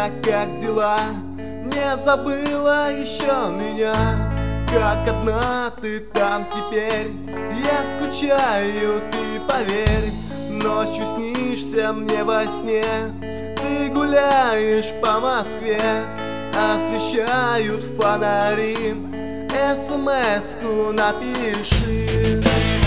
Лена, как дела? Не забыла еще меня? Как одна ты там теперь? Я скучаю, ты поверь. Ночью снишься мне во сне. Ты гуляешь по Москве, освещают фонари. СМС-ку напиши.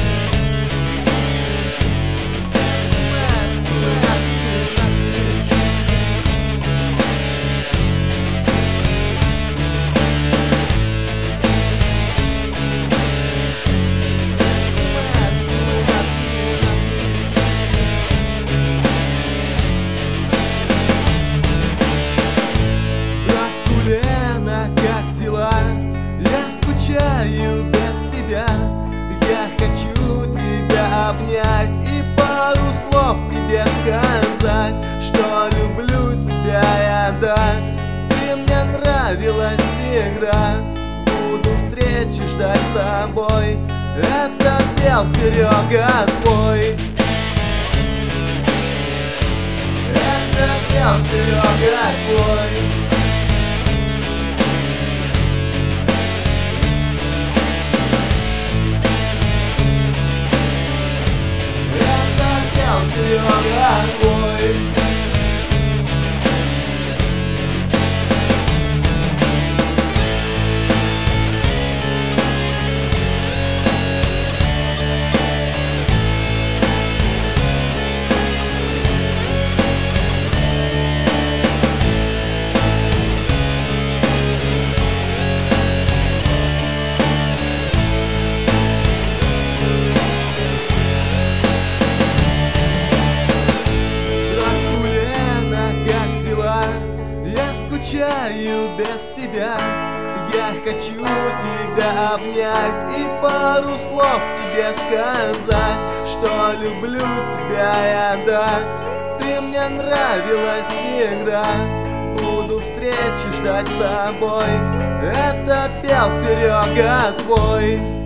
Лена, как дела? Я скучаю без тебя. Я хочу тебя обнять и пару слов тебе сказать, что люблю тебя я, да. Ты мне нравилась всегда. Буду встречи ждать с тобой. Это пел Серега твой. Это пел Серега твой. Серега твой. Скучаю без тебя. Я хочу тебя обнять и пару слов тебе сказать, что люблю тебя я, да. Ты мне нравилась всегда. Буду встречи ждать с тобой. Это пел Серега твой.